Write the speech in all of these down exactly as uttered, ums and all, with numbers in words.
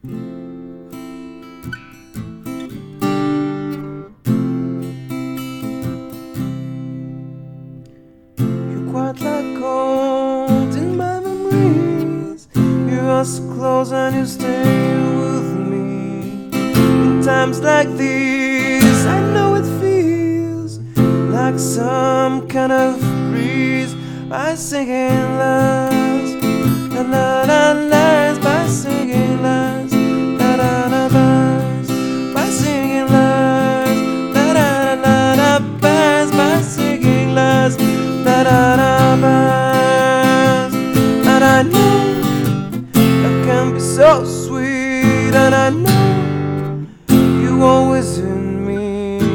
You're quite like gold in my memories. You are so close and you stay with me. In times like these, I know it feels like some kind of breeze. By singing lies, la la la lies. By singing lies, la la la lies. By singing lies, la la la la lies. By singing lies, la la la lies. And I know I can be so sweet, and I know you always in me.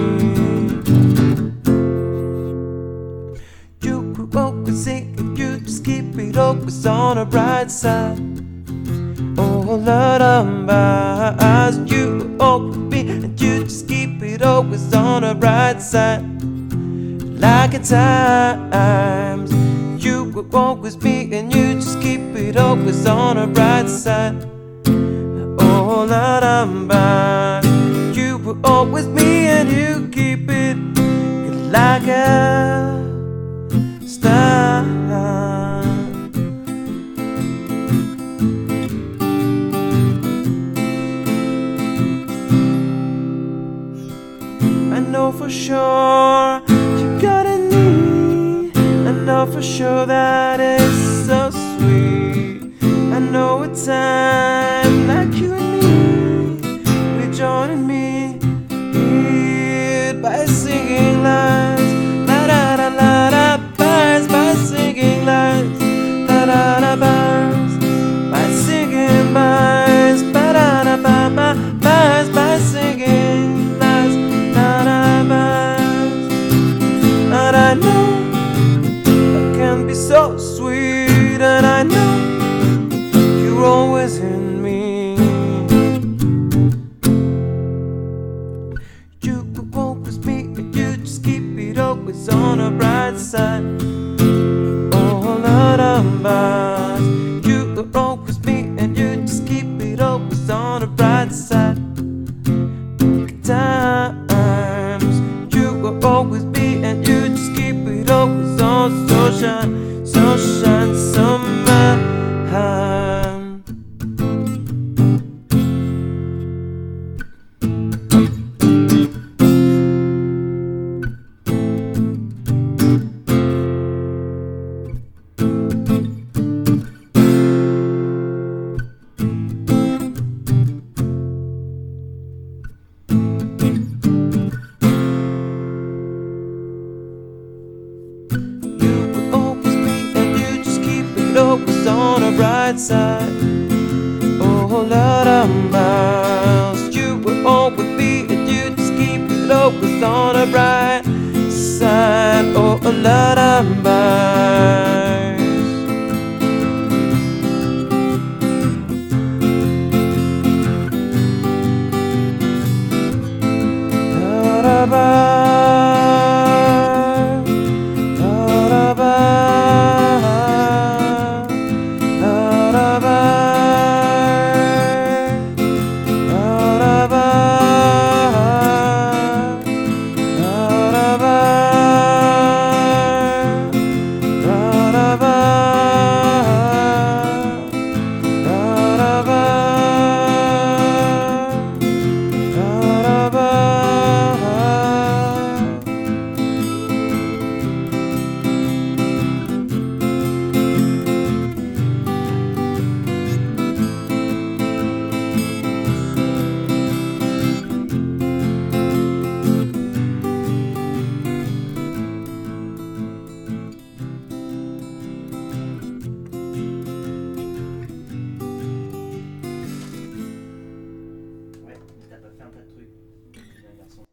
You could always sing and you just keep it always on the bright side. Oh, Lord, I'm by you always be, and you just keep it always on the bright side. Like at times you will always be, and you just keep it always on the bright side. Oh, Lord, I'm by you will always be, and you keep it like a star. I know for sure you got a need. I know for sure that it's so sweet. I know a time like you and me, we're joining me here by singing lies, la da da la da bars. By singing lies, la da da bars. By singing bars, ba da da ba ba bars. By singing lies, la da bars. And I know I can be so sweet, and I know you're always in me. You will always be, and you just keep it always on the bright side. Oh, Lord, I'm bad. You will always be, and you just keep it always on the bright side. Times you will always be, and you just keep it always on. Sunshine, sunshine, summer. Always on the bright side. Oh, Lord, I'm bound. You will always be, and you just keep it always on the bright side. Oh, Lord, I'm bound.